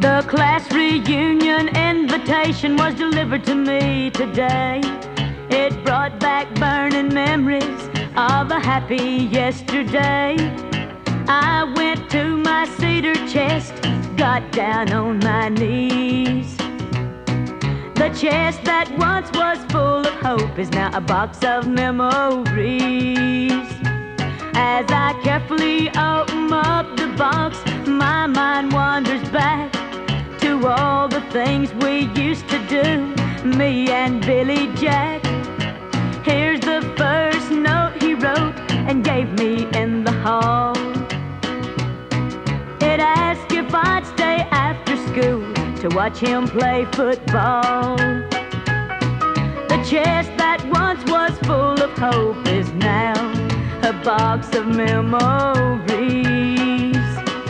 The class reunion invitation was delivered to me today. It brought back burning memories of a happy yesterday. I went to my cedar chest, got down on my knees. The chest that once was full of hope is now a box of memories. As I carefully open up the box, my mind wanders back to all the things we used to do, me and Billy Jack. Here's the first note he wrote and gave me in the hall. It asked if I'd stay after school to watch him play football. The chest that once was full of hope is now a box of memories.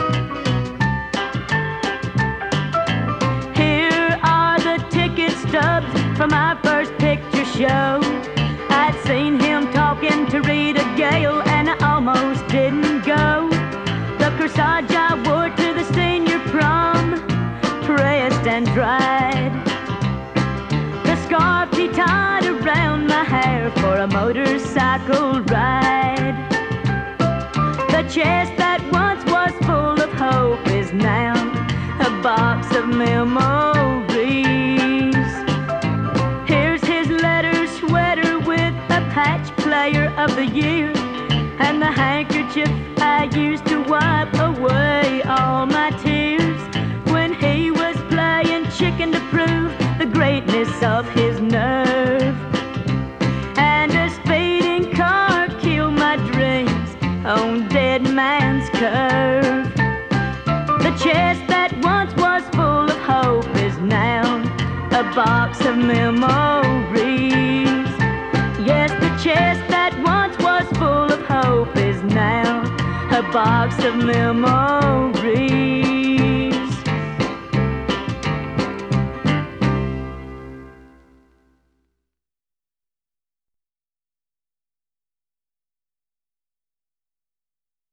Here are the ticket stubs from our first picture show. I'd seen him talking to Rita Gale and I almost didn't go. The corsage I wore to the senior prom, pressed and dried. The scarf he tied around my hair for a motorcycle ride. The chest that once was full of hope is now a box of memories. Here's his letter sweater with a patch player of the year, and the handkerchief I used to wipe away all my tears when he was playing chicken to prove the greatness of his nerve. And a speeding car killed my dreams on Dead Man's Curve. The chest that once was full of hope is now a box of memories. Yes, the chest that once was full of hope is now a box of memories.